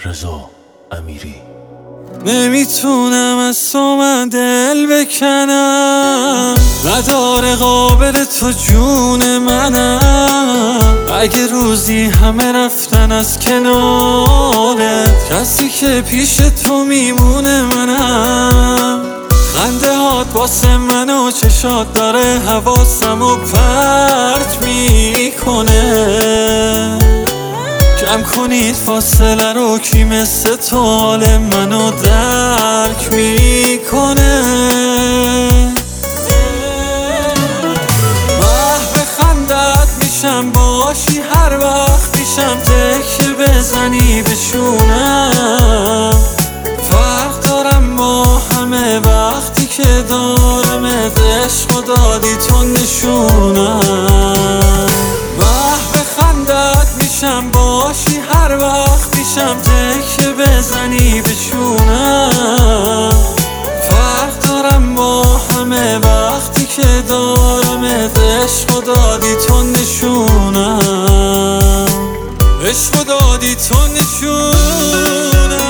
رضا امیری. نمیتونم از تو من دل بکنم، نداره قابل تو جون منم. اگه روزی همه رفتن از کنارت، کسی که پیش تو میمونه منم. خنده هات واسه من و چشات داره حواسمو پرت میکنه. کم کنید فاصله رو، کی مثل تو حال منو درک میکنه. محو خندت میشم باشی هر وقت میشم تکیه بزنی بشونم. فرق دارم با همه وقتی که دارمت، عشق و دادی تو نشونم. محو خندت میشم باشی هر وقت میشم تکیه بزنی بشونم. فرق دارم با همه وقتی که دارمت، عشق و دادی تو نشونم. عشق و دادی تو نشونم.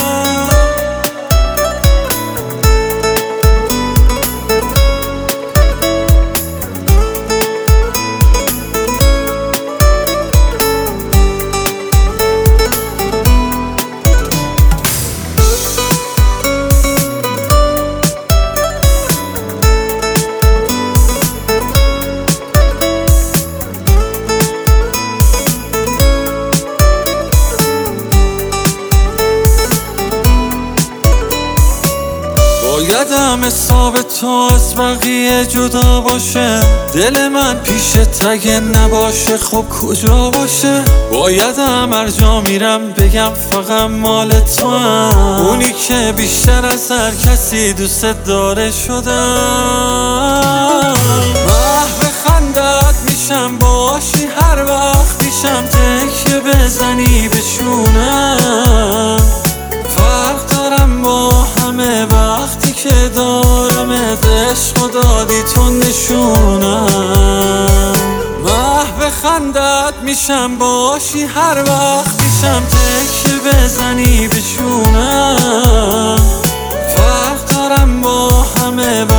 بایدم حساب تو از بقیه جدا باشه، دل من پیشت اگه نباشه خب کجا باشه. بایدم هر جا میرم بگم فقط مال تو هم، اونی که بیشتر از هر کسی دوست داره شدم. محو خندت میشم باشی هر وقت میشم تکیه بزنی بشونم. فرق دارم با همه وقتی که دارمت، عشق و دادی تو نشونم. محو خندت میشم باشی هر وقت میشم تکیه بزنی بشونم. فرق دارم با همه